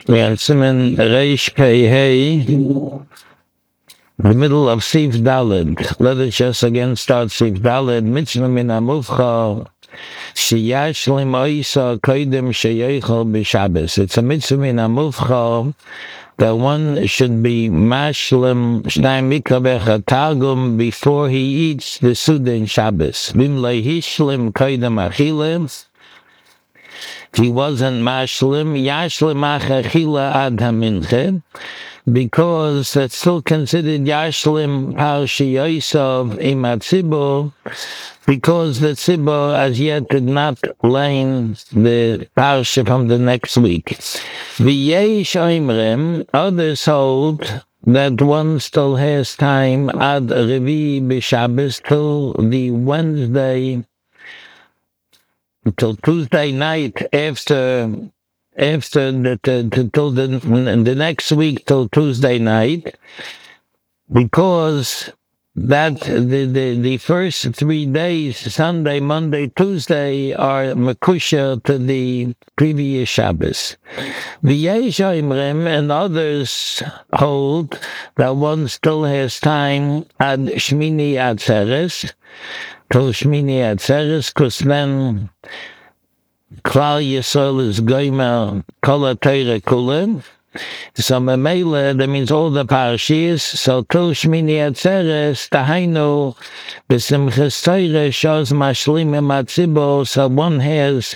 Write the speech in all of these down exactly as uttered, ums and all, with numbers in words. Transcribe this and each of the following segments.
We are Siman Reish Pei Hey, the middle of Sif Daled. Let us just again start Sif Daled. Mitzvah min Amuvcha, Sheyashlim Oisa Koidem Sheyechel B'Shabbos. It's a mitzvah min Amuvcha that one should be mashlim shnai mikabech targum before he eats the Suda in Shabbos. Bim lehishlim koidem achilim. He wasn't mashlim, yashlim achachila ad haminche, because that's still considered yashlim parshi yosov imatzibor, because the tzibor as yet did not learn the parsha from the next week. V'yesh oimrim, others hold that one still has time ad revi b'Shabbos till the Wednesday, until Tuesday night after after the, the, till the, the next week till Tuesday night, because that the, the, the first three days, Sunday, Monday, Tuesday, are makusha to the previous Shabbos. The Yeshayimrim and others hold that one still has time ad Shmini Atzeres, till Shmini Atzeres, because then Klal Yisrael is goymer kol ha-Torah kulen. So Memele, that means all the parashiyos. So till Shmini Atzeres, tahainu b'simchas Torah shos mashlim ematzibor. So one has,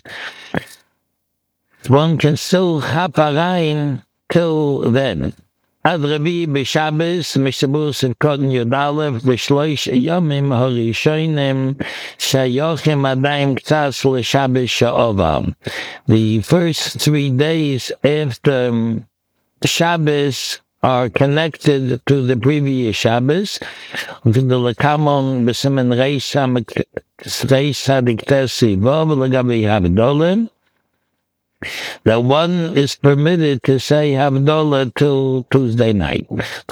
one can still haparayin till then. Ad Revi b'Shabbos, Mishabur Sivkot Yudalev, b'Shloish Yomim Horishonim, Shayochim Adayim K'tzas L'Shabbos Sha'ovam. The first three days after Shabbos are connected to the previous Shabbos, to the Lekamon b'Simen Reish Sadik Tesi Vov L'Gabi Havdolim, that one is permitted to say Havdalah till Tuesday night.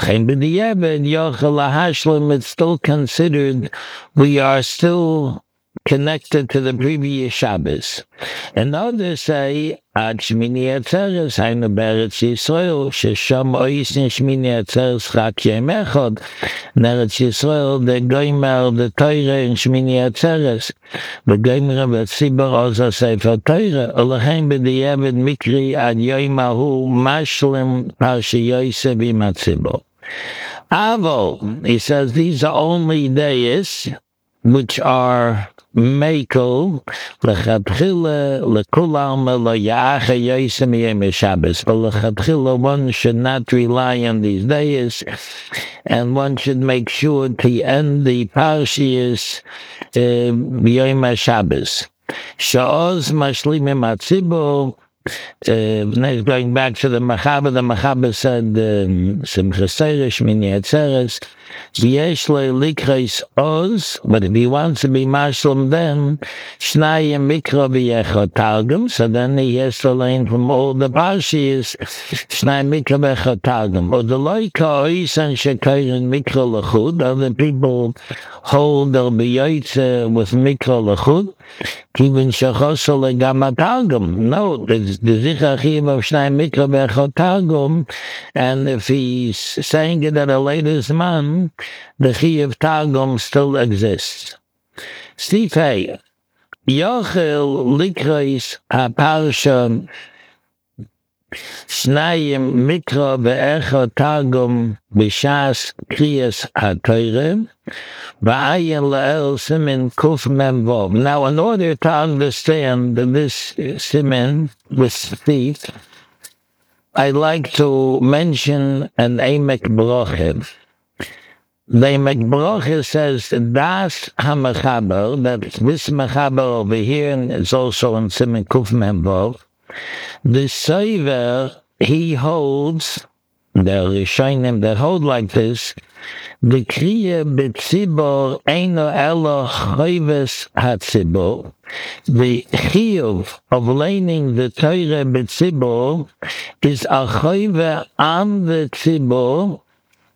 It's still considered we are still connected to the previous Shabbos. And others say, Ad Shmini Atzeres, Hainu Beretz Yisrael, Shesham Oisin Shmini Atzeres Chak Yom Echad, Neretz Yisrael, the Goymer, the Torah in Shmini Atzeres, the Goymer Betzibor Oza Sefer Torah, Olachein B'diavad Mikri Ad Yom Ahu Mashlim Parshi Yosef Imatzibor. Avol, he says, these are only days which are Mekel lechatchila lekulam loyacha yosem yom Shabbos. But lechatchila, one should not rely on these days, and one should make sure to end the parshiyos yom Shabbos. Sha'oz mashlimim atzibur. Uh, going back to the Machaber, the Machaber said, Simchas Torah, Shmini Atzeres, V'yesh lo likreis oz, but if he wants to be Mashlim then, Shnayim Mikra v'yechot Targum, so then he has to learn from all the Parshiyos, Shnayim Mikra v'yechot Targum. Or the Loika Oisan Shekayrin Mikra L'chud, other people hold they'll be Yoitze with Mikra L'chud, Kivin Shechoso Legama Targum. No, there's the Zichar Chiv of Shnayim Mikra v'yechot Targum, and if he's saying it at a later man, the Chiv Targum still exists. Steve Hay, Yochel Likreis HaParsha Shnayim Mikra Ve'echot Targum B'Shas Kriyas HaTorah V'ayin La'el Simin Kuf Mem Vov. Now, in order to understand this Simin with Steve, I'd like to mention an Emek Brochev. The Emek Brochev says, Das HaMechaber, that this Mechaber over here, and it's also in Simin Kuf Mem Vov, the Soiver, he holds, the Rishonim that hold like this, the Kriya B'Tzibor Eino Elo Choyves HaTzibor. The Chiyuv of learning the Torah B'Tzibor is a Choyve on the Tzibor,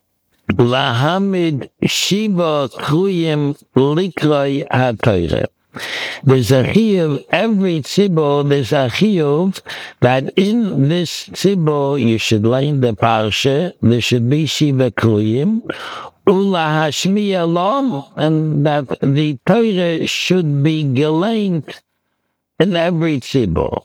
Lahamid Shiva Kruyim Likroi HaTorah. There's a chiyuv, every tzibur, there's a chiyuv that in this tzibur you should learn the parsha, there should be shiva kriyim, ula hashmiya lom, and that the Torah should be geleint in every tzibur.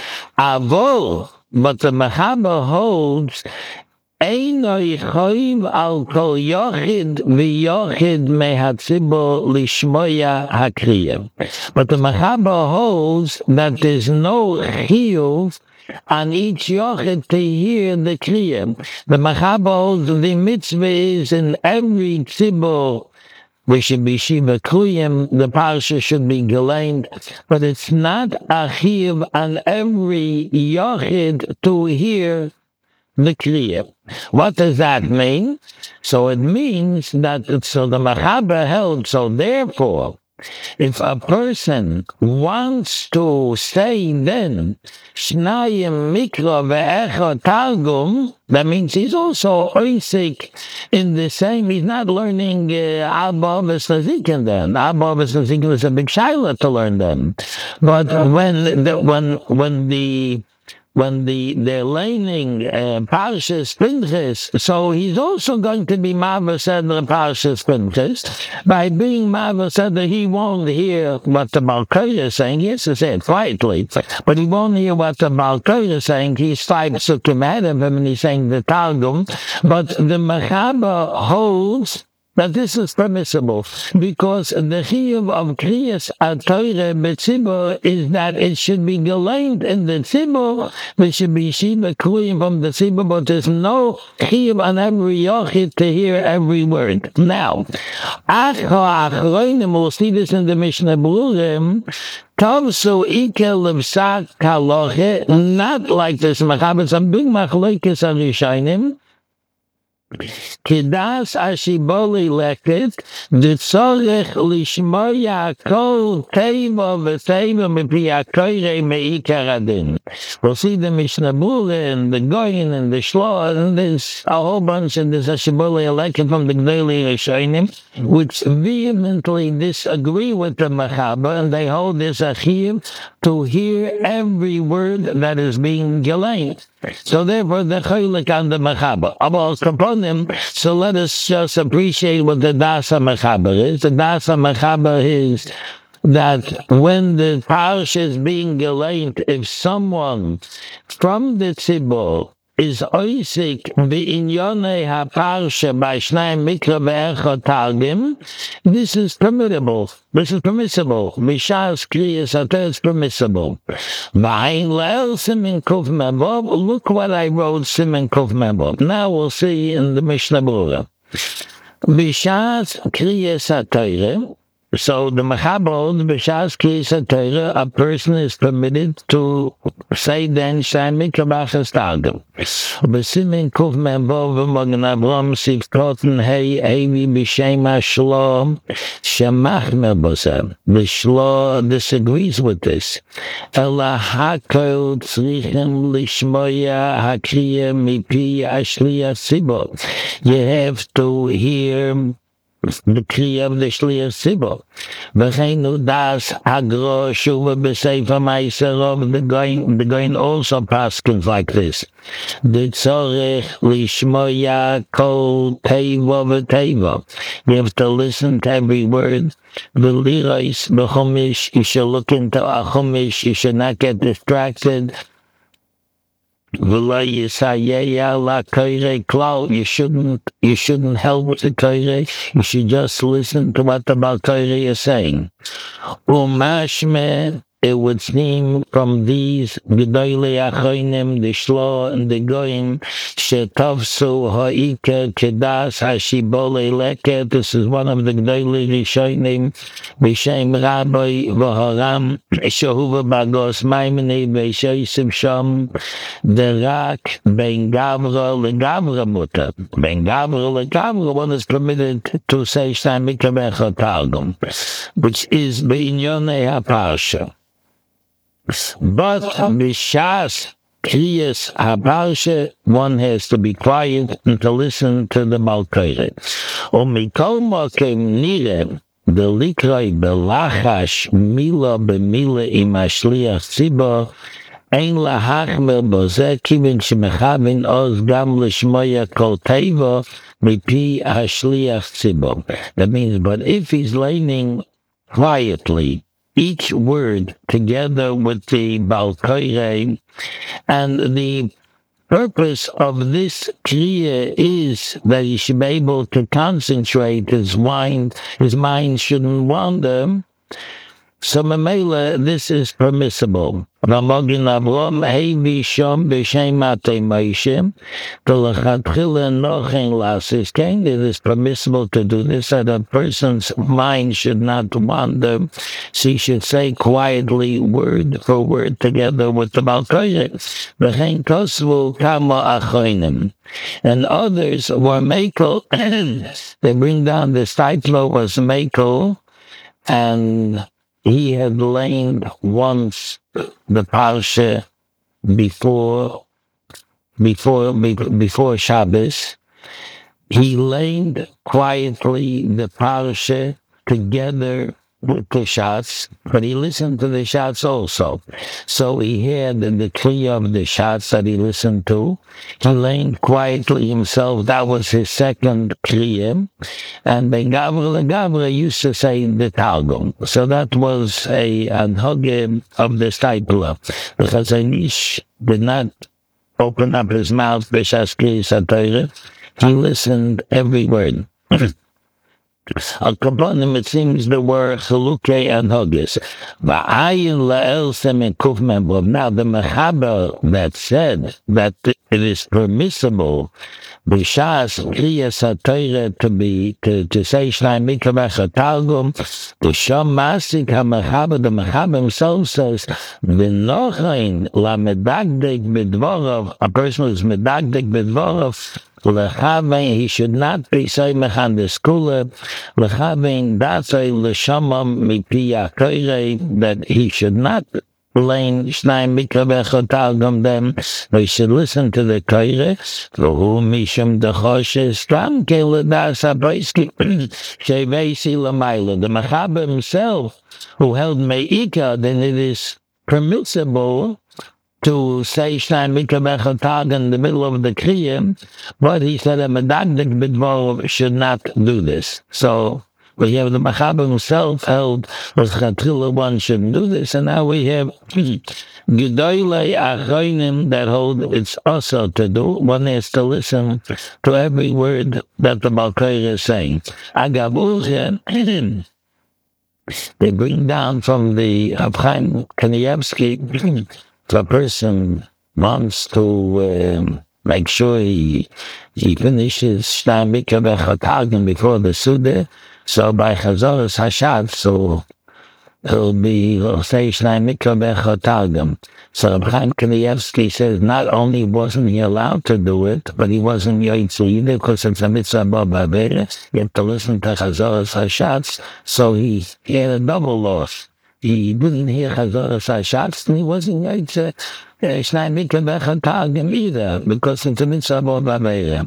Avol, but the Mechaber holds, Einoi choiv al kol yochid v'yochid mehatzibur lishmoya hakriyim. But the Mechaber holds that there's no chiyuv on each yochid to hear the kriyim. The Mechaber holds the mitzvah is in every tzibur. We should be shiva kriyim, the parsha should be geleint, but it's not a chiyuv on every yochid to hear the kriya. What does that mean? So it means that, so the Mechaber held, so therefore, if a person wants to say then, Shnayim Mikra ve'echad Targum, that means he's also oisik in the same, he's not learning Abba V'Slazikin then. Abba V'Slazikin is a big shaila to learn them. But when the, when, when the when the they're learning uh, Parshas Pinchas, so he's also going to be Maver Seder Parshas Pinchas. By being Maver Seder, he won't hear what the Balkor is saying. He has to say it quietly, but he won't hear what the Balkor is saying. He's five sukkim ahead of him, and he's saying the Targum. But the Mechaber holds that this is permissible, because the chiyuv of kriyas HaTorah b'tzibur is that it should be geleint in the tzibur, there should be shiva kriyim from the tzibur, but there's no chiyuv on every yochid to hear every word. Now, Achra Achroinim, we'll see this in the Mishnah Berurim, Tavsu ikel l'psak halacha, not like this Mechaber, some big machlokes HaRishonim, Kidas ashiboli leket, the tzorech lishmoya kol teva v'teva mipi haTorah me'ikar hadin. We'll see the Mishnah Berurah and the Goyin and the Shloah, and there's a whole bunch, and there's ashiboli leket from the Gdolei Rishonim, which vehemently disagree with the Mechaber, and they hold this a chiyuv to hear every word that is being geleint. So therefore, the chaylik on the Mechaber. So let us just appreciate what the Dasa Mechaber is. The Dasa Mechaber is that when the parsha is being geleint, if someone from the tzibur is oisik v'inyonei ha-parsha by Shnayim Mikra ve'echad Targum, this is permissible. This is permissible. B'shas kriyas HaTorah is permissible. V'ayin le'el simin kuf mebov. Look what I wrote, simin kuf mebov. Now we'll see in the Mishnah Berurah. B'shas kriyas HaTorah, so the Mechaber, the B'shas kriyas HaTorah, a person is permitted to say then Shnayim Mikra ve'echad Targum. B'simin kuf mebov v'mogen Avram sivkoten hei evi b'shem ha-Shlo shemachmer b'seh. The Shlo disagrees with this. Ela hakol tzrichim lishmoya hakriya mipi ashliach tzibur. You have to hear the kriya of the shliach tzibur. V'cheinu das agro shuva b'sefer ma'aser of the Goyin. The Goyin also paskins like this. The tzorech lishmoya kol teva v'teva. You have to listen to every word. V'liros b'chumish, you should look into a chumish, you should not get distracted. You shouldn't, you shouldn't help the Torah. You should just listen to what the Balkor is saying. Umashme, it would seem from these Gedolei Achronim, the Shlo and the Goyim, Shetavsu Ha'ikar Kedas HaShibolei Leket. This is one of the Gedolei Rishonim, B'Shem Rabbi V'Haram, Shehuva Bagos Maimoni, V'Shoysim Shom, Derak, Ben Gavra LeGavra Mutter. Ben Gavra LeGavra, one is permitted to say Shnayim Mikra ve'echad Targum, which is B'inyonei HaParsha. But b'shas kriyas ha-parsha, one has to be quiet and to listen to the Balkor. Umikol mokem nireh, the likroi belachash mila b'mila im hashliach tzibor ein lahachmer bozeh kivin shemechavin oz gam lishmoya kol teva mipi hashliach tzibor. That means, but if he's learning quietly each word together with the Balkoire, and the purpose of this kriya is that he should be able to concentrate, his mind, his mind shouldn't wander. So Mamela, this is permissible. Ramogin Avrom Hevi Shom B'Shem Matei Moshe T'Lechatchila Nochen Lasis Kain. It is permissible to do this, that a person's mind should not wander. So he should say quietly, word for word, together with the Balkoyer. V'chein Tosvu Kama Achoinim. And others were Mekel. They bring down the title was Mekel, and he had learned once the parsha before, before, before Shabbos. He learned quietly the parsha together with the shots, but he listened to the shots also. So he had the three of the shots that he listened to. He learned quietly himself. That was his second kriya. And Ben Gavra and Gavra used to say the Targum. So that was a anhoge of the Staipula. Because Anish did not open up his mouth, B'Shas Kriyas HaTorah. He listened every word. Al Kaponim, it seems there were Chalukei and Hogis. Va'ayin la'el semen kuf membrov. Now, the Mechaber that said that it is permissible b'shas kriyas haTorah to be to, to say Shnai Mikra Targum, B'sham Masik HaMechaber, the Mechaber himself says v'nochain la'medagdek b'dvorov. A person who's medagdek b'dvorov, L'chavein, he should not be soymech on the skula. L'chavein, that's a l'shamam mipi HaTorah, that he should not learn Shnai Mikra Targum them. He should listen to the Torah. V'hu mishum dechoshes stram keledas haboiski sheveisi l'mayla. The Mechaber himself, who held me'ika, then it is permissible to say Shnai Mikra Targum in the middle of the Kriya, but he said a medagdik b'dvorov should not do this. So we have the Mechaber himself held that one shouldn't do this, and now we have Gedolei Achronim that hold it's also to do. One has to listen to every word that the Balkoyer is saying. Agav they bring down from the Chaim Kanievsky. If a person wants to um, make sure he he finishes Shnai Mikra Targum before the Suda, so by Chazoros Hashat, so he'll be he'll say Shnai Mikra Targum. So Reb Chaim Kanievsky says not only wasn't he allowed to do it, but he wasn't Yoitzu either, because it's a mitzvah b'avera. You have to listen to Chazoros Hashat, so he, he had a double loss. He didn't hear Chazoros Hashatz, and he wasn't going to Shnai Mikra Targum either, because it's a mitzvah b'avera.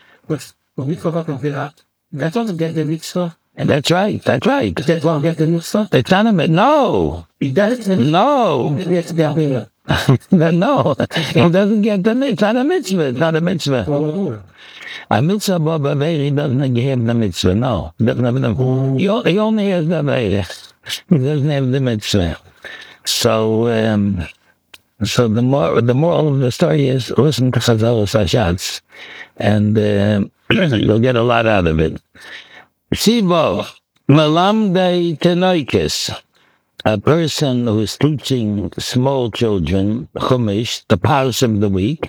That doesn't get the mitzvah. And that's right, that's right. That won't get the mitzvah. It's not a mitzvah. No. He does. No. It's the Avera. No. It doesn't get the mitzvah. It's not a mitzvah. It's not a mitzvah. A mitzvah b'avera doesn't have the mitzvah. No. He doesn't have the, he, he only has the avera. He doesn't have the mitzvah. So, um, so the more the moral of the story is listen to Chazoros Hashatz, and uh, you'll get a lot out of it. Sibo Melamdei Tenoikis, a person who is teaching small children Chumash, the parsha of the week.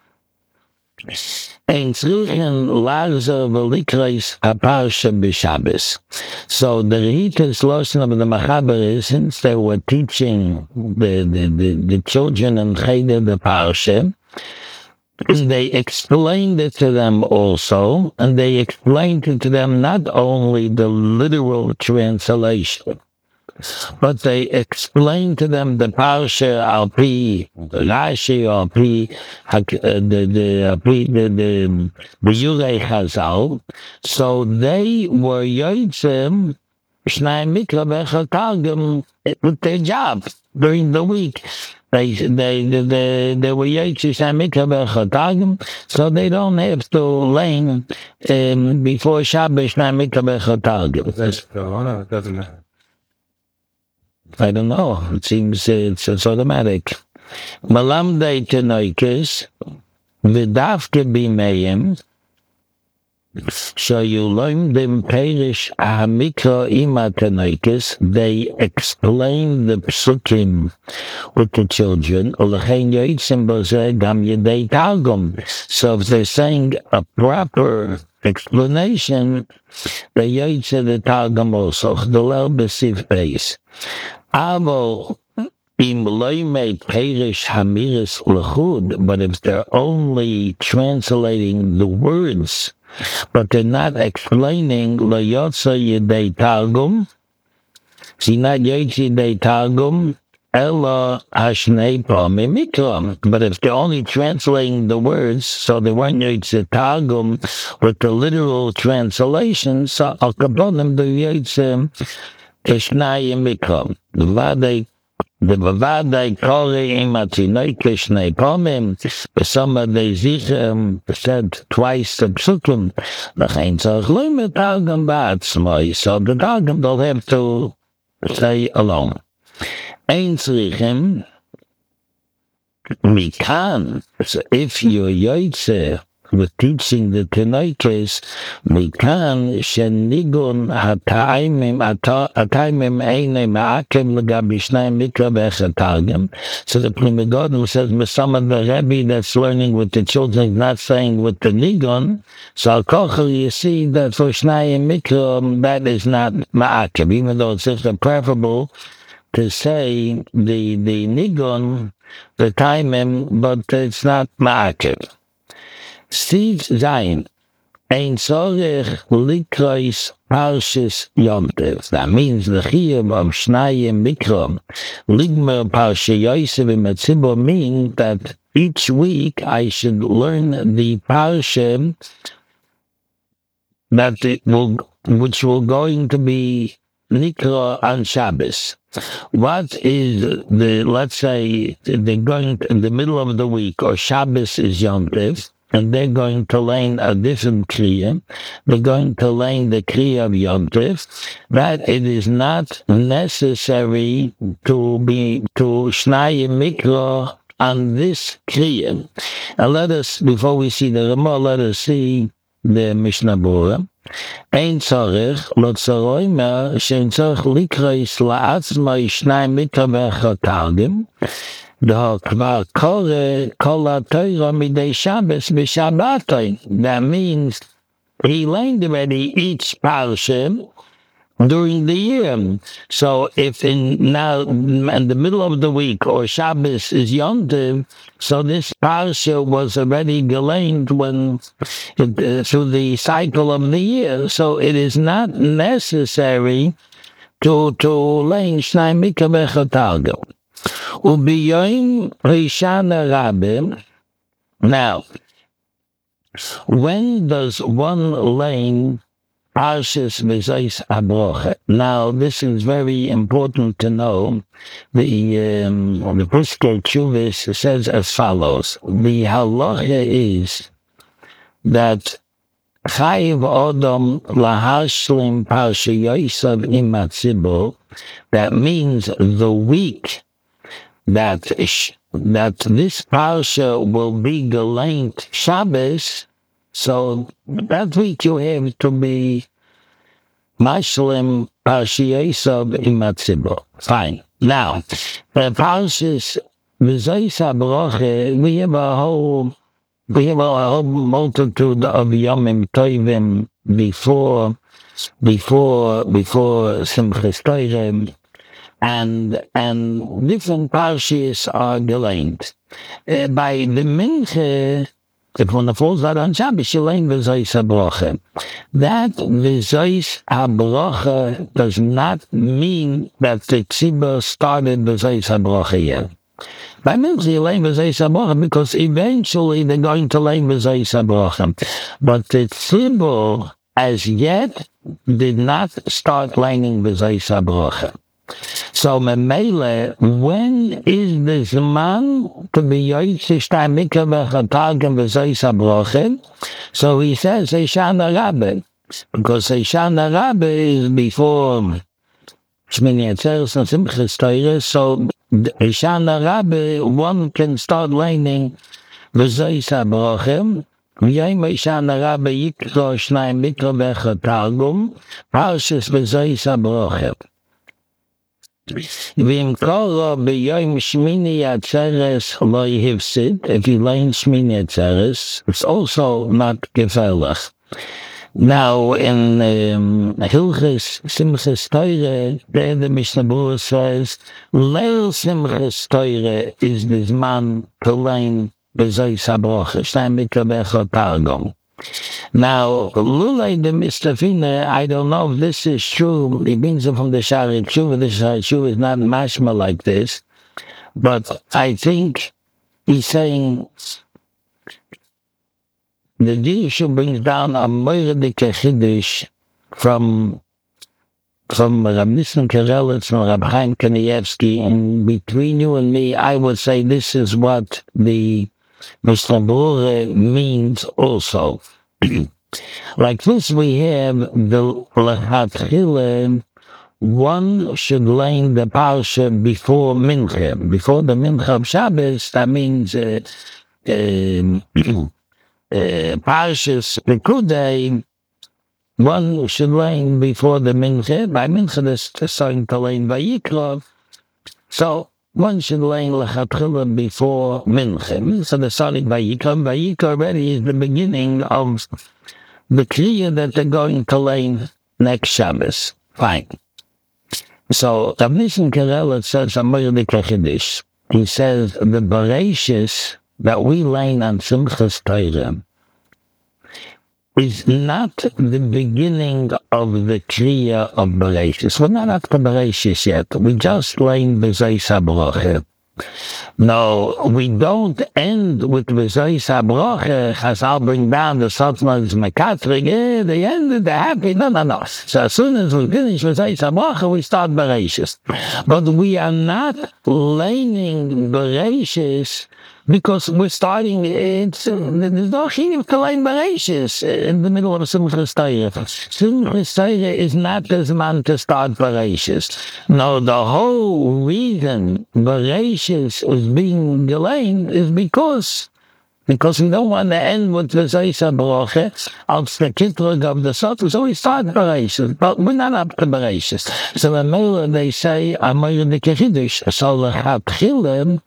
Ein tzrichen larzer v'likreis haparsha b'Shabbos. So the Rehitas Loshen of the Mechaber is, since they were teaching the, the, the, the children in Cheder the parsha, they explained it to them also, and they explained it to them not only the literal translation, but they explained to them the parsha al pi Rashi, al pi the the al pi the the Yurei Chazal. So they were yotzim Shnai Mikra Bechel Targum with their job during the week. They they they they were Yaitzi Shnai Mikra Bechel Targum, so they don't have to lane um, before Shabbos Shnai Mikra Bechel Targum. It doesn't matter. I don't know. It seems it's, it's automatic. Malamdei Tenoikis, Vidavke Bimeim, so you learn them Perish Ahamikra Ima Tenoikis, they explain the psukim with the children, Olechein Yoitzim Bozeh Gam Yedei Targum. So if they're saying a proper explanation, the Yoitze the Targum also, the Lel B'Siv Beis. Avo im loymei perish hamiris lechud, but if they're only translating the words, but they're not explaining leyotza yedei targum, see not yotza yedei targum, ella hashnei pamim mikram. But if they're only translating the words, so they weren't yotza targum with the literal translation, so al kabonim the yotza Kishnai Mikram. The Vadai, the Vadai Kori Imatinoi Kishnai Pomim, the Summer they Zichem said twice the Psukim, the Heinzach Lumet Targum Batsmoi, so the Targum don't have to say alone. Ein Zichem, Mikan, so if you're Yoitze, with teaching the Tenoikis, Mikan Shenigun Hataimim Ataimim Eine Ma'akim Legabi Shnai Mikra Bechatargim. So the Prima Godel says, some of the Rebbe that's learning with the children, not saying with the Nigun. So Al Kochel, you see that for Shnai Mikra, that is not Ma'akim, even though it's preferable to say the the Nigun, the Taimim, but it's not Ma'akim. Steve Zayin, ein Zorech Likrois Parshis Yontev. That means the Chiyuv of Shnayim Mikram. Ligmer Parsha Yosef Metzibor mean that each week I should learn the Parsha that it will, which will going to be Nikra on Shabbos. What is the, let's say, they're going in the middle of the week, or Shabbos is Yontev, and they're going to learn a different Kriya. They're going to learn the Kriya of Yom Tov, that it is not necessary to be, to Shnai Mikra on this Kriya. And let us, before we see the Ramah, let us see the Mishnah Bora. Ein tzorech, lo tzoroimer, shein tzorech likrois la'atzmai Shnai Mikra v'chatargim, that means he learned already each parsha during the year. So if in now in the middle of the week or Shabbos is Yom Tov, so this parsha was already gelearned when uh, through the cycle of the year. So it is not necessary to to learn Shnai Mikra v'chatargim. Ubiyoim Rishana Rabbi. Now, when does one lane Parshas V'Zos HaBrocha? Now, this is very important to know. The um, the Puskei Tshuvis says as follows: the halacha is that Chayiv Odom Lahashlim Parsha Yosef Im HaTzibur. That means the week that that this parsha will be geleint Shabbos, so that week you have to be mashlim parsha Yosef Im HaTzibur. Fine. Now, the parshas V'Zos HaBrocha, we have a whole we have a whole multitude of Yomim Tovim before before before Simchas Torah. And and different parshas are geleint. Uh, by the minche, if one falls out on Shabbos, you learn V'Zos HaBrocha. That V'Zos HaBrocha does not mean that the tzibur started V'Zos HaBrocha yet. By minche, you learn V'Zos HaBrocha because eventually they're going to learn V'Zos HaBrocha. But the tzibur, as yet, did not start learning B'Zayis HaBrocha. So Memele, when is this man to be Yoitzish Ta'amika B'Chatargim B'Zayis HaBrocha? So he says Eishana Rabbe, because Eishana Rabbe is before Shmini Atzeres and Simchas Torah, so Eishana Rabbe, one can start learning B'Zayis HaBrocha. V'yom Eishana Rabbe Yikro Shnai Mikro B'Chatargum Parshas B'Zayis HaBrocha. V'im koro b'yom Shmini Atzeres lo yihifsid. If you learn Shmini Atzeres, it's also not gefährlich. Now, in um, Hilchis Simchas Torah, there the Mishnah Berurah says, Leil Simchas Torah is this man to learn B'Zayis HaBrocha, Shnei Mikra B'Echad Targum. Now, Lulay the Mistafina, I don't know if this is true. He brings it from the Shari Tshuva. The Shari Tshuva is not mashma like this. But I think he's saying the Dirshu brings down a Moiradike Chiddush from from Rab Nissen Karelitz and Rab Chaim Kanievsky. And between you and me, I would say this is what the Mishnah Berurah means also. Like this, we have the Lechatchila, one should learn the Parsha before Mincha. Before the Mincha of Shabbos, that means uh, uh, uh, Parshas Pekudei, one should learn before the Mincha. By Mincha, they're starting to learn Vayikra. So, one should learn Lechatchila before Mincha. Mincha, they're starting Vayikra. Vayikra already is the beginning of the Kriya that they're going to learn next Shabbos. Fine. So, Rav Nissen Karelitz says a Moiradike Chiddush. He says the Bereshis that we learn on Simchas Torah is not the beginning of the Kriya of Bereshis. We're not up to Bereshis yet. We just learn B'Zayis HaBrocha. No, we don't end with B'Zayis HaBrocha, as I'll bring down the Sotman's Mekatrig, eh, they ended, they're happy. No, no, no. So as soon as we finish B'Zayis HaBrocha, we start Bereshis. But we are not learning Bereshis because we're starting, it's, uh, there's no chinuch to learn Bereshis in the middle of Simchas Torah. Simchas Torah is not the man to start Bereshis. No, the whole reason Bereshis is being delayed is because because we don't want to end with the B'Zayis HaBrocha, als the Kitrug of the Sotu, so we start Bereshis, but we're not up to Bereshis. So in Mela they say, a Moiradike Chiddush, so Lechatchila,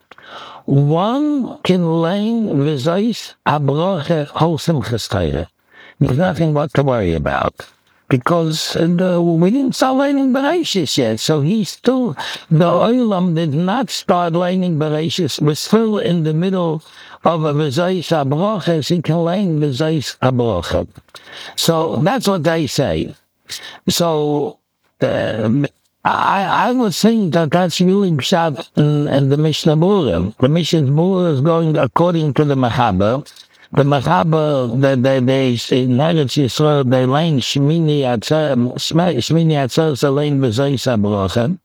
one can learn B'Zayis HaBrocha whole Simchas Torah. There's nothing what to worry about. Because uh, we didn't start learning Bereshis yet. So he still, the Olam did not start learning Bereshis. We're still in the middle of a B'Zayis HaBrocha, so he can learn B'Zayis HaBrocha. So that's what they say. So, uh, I, I would think that that's really pshat in, in the Mishnah Berurah. The Mishnah Berurah is going according to the Mechaber. The Mechaber, they, they, they, in Eretz Yisrael, they learn Shmini Atzeres, Shmini Atzeres, they learn B'Zayis HaBrocha.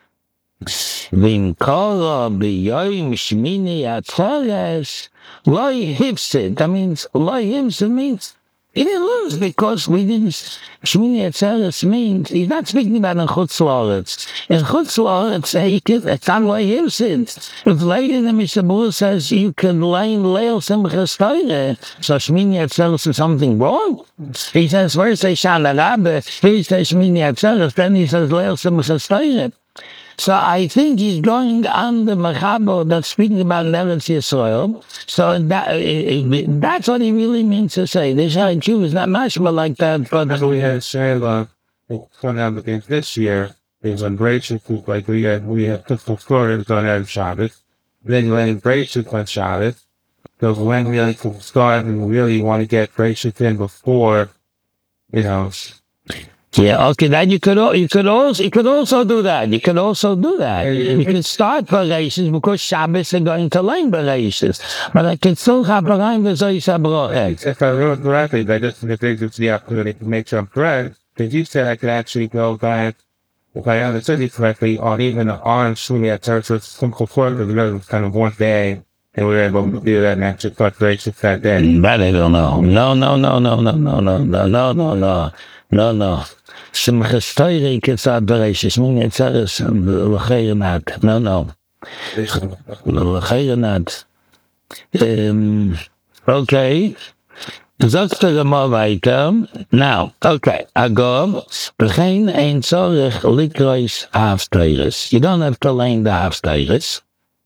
V'im koro b'yom Shmini Atzeres, lo yihifsid. That means, lo yihifsid means, he didn't lose because we didn't. Shmini Atzeres means he's not speaking about in Chutz La'aretz. In Chutz La'aretz, he can, it's not what he said. If later the Mishnah Berurah says you can learn Leil Simchas Torah, so Shmini Atzeres is something wrong. He says first they Shana Rabbe, he says Shmini Atzeres, then he says Leil Simchas Torah. So I think he's going on the Mechaber that's speaking about Eretz Yisrael. So that, that's what he really means to say. The Shari Tshuva is not mashma like that. But we had Shayla come out against this year. Is on Bereshis, like we had, we had Pistol Flores on Erev Shabbos. Then when Bereshis on Shabbos, so when we like to start and we really want to get Bereshis in before, you know. Yeah, okay, then you could you could also you could also do that. You could also do that. You can start Bereshis because Shabbos are going to learn Bereshis, but I can still have B'Zayis HaBrocha. If I wrote correctly, they just if they just the opportunity to make some correct. Because you said I could actually go back, if I understood you correctly, on even an orange swing at church with simple court, because it was kind of one day, and we were able to do that and actually cut gracious that day. But I don't know. No, no, no, no, no, no, no, no, no, no, no, no, no. Simchas Torah kitzad bereishis. Min yitzares l'cheirenat. No, no. L'cheirenat. Um, okay. Sagst du mal weiter. Now, okay. Agam, begein ein zorich likrois hafteires. You don't have to learn the hafteires.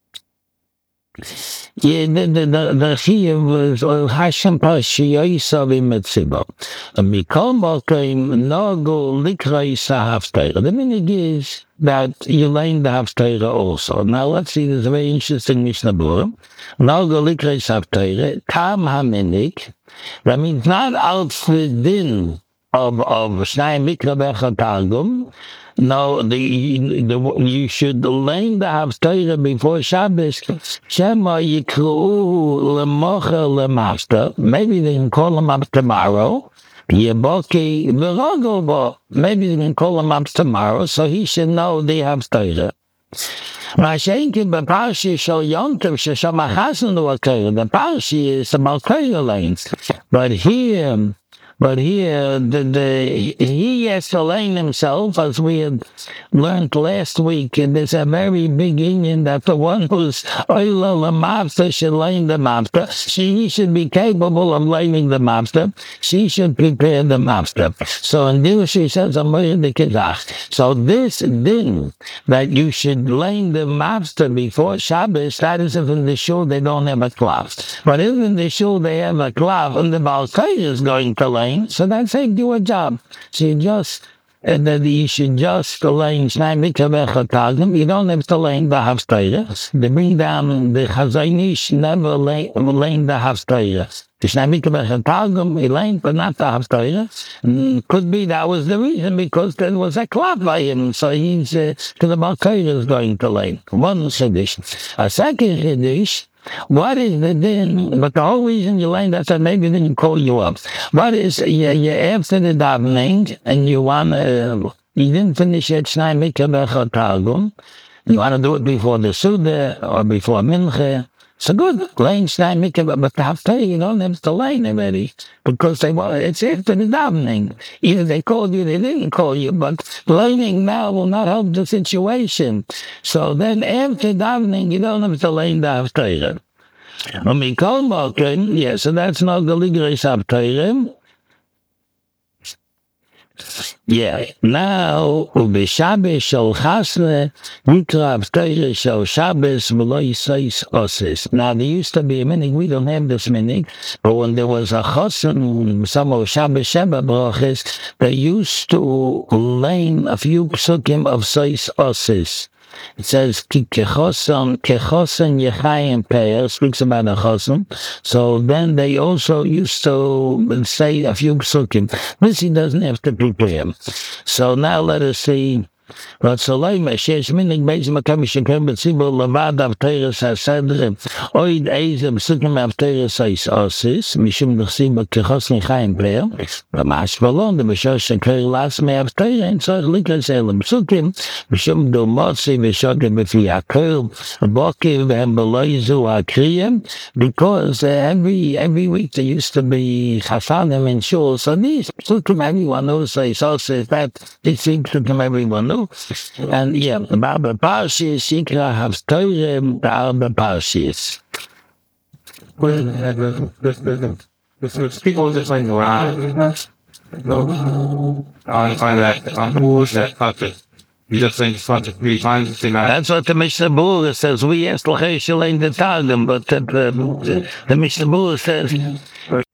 Yeah, the the the the here was Hashem Pashi Yosavi Metzibo. And Mikol Mokim Nogo Likrai Sahavteira. The meaning is that you learn the Havteira also. Now let's see, there's a very interesting Mishnah Berurah. Nogo Likrai Sahavteira, Tam Haminik. That means not out for din of of Shnai Mikra Becha Targum. No, the, the you should learn the Haftarah before Shabbos. Shema Yikru Lemocha Lemafta. Maybe they can call them up tomorrow. Yeboki V'Rogobo. Maybe they can call him up tomorrow, so he should know the Haftarah. Mashenki b'parshi shel yontiv shesham achasen l'akayah. The parshi is about kayah lanes, but here. But here, the, the, he has to learn himself, as we had learned last week, and there's a very big union that the one who's oila l'mavta should learn the mavta. She should be capable of learning the mavta. She should prepare the mavta. So in this, she says, so this din that you should learn the mavta before Shabbos, that is if in the shul they don't have a cloth. But if in the shul they have a cloth, and the Balkai is going to learn, so that saved you a job. So you just, and then you should just learn Shnai Mikra Becha Targum. You don't have to learn the Haftarah. They bring down the Chazonish never learn the Haftarah. The Shnai Mikra Becha Targum, he learned, but not the Haftarah. Could be that was the reason, because there was a clock by him. So he's, uh, to the Balkai is going to learn. One Chiddush. A second Chiddush. What is the din? But the whole reason you learned that, so maybe they didn't call you up. What is, you, you after the davening, and you want to, you didn't finish it, Shnai Mikra Becha Targum. You want to do it before the Suda, or before Mincha. So good, learn Shnai Mikra, but after you don't have to learn already, because they want, it's after the davening. Either they called you, they didn't call you, but learning now will not help the situation. So then after davening, you don't have to learn the Haftarah. Yeah, so that's not the Ligres Haftarah. Yeah, now, Ubi Shabbos shel Chasne, Yikra Haftarah shel Shabbos v'lo Yisais Osis. Now, there used to be a minig, we don't have this minig, but when there was a Chosen, some of Shabbos Sheba Brachis, they used to learn a few psukim of Sais Osis. It says, Ki kechosan, kechosan yechayim peir, speaks about a chosan. So then they also used to say a few psukim. This he doesn't have to prepare. So now let us see. Ratzolayma, shesh minig beis makam shekem betzibur levad avteres hasedre, oid eizem psukim avteres hais osis, mishum nechsim kechosan yechayim peir, ramash valon, the mishor sheker las me avtere, and so likas elem psukim, mishum do motzi v'shokem b'fi akel, bokiv v'hem beloizu akriyem, because uh, every every week there used to be chasanim in shul, so these psukim everyone knows, so osis, that these psukim everyone knows. And yeah, the Arba Parshis, Yikra Haftarah, the Arba Parshis. People just like around. No, I find that on who's that puppet. You just think it's fun to three times. That's what the Mishnah Berurah says. We asked L'chei Shalein the Targum, but the, the, the Mishnah Berurah says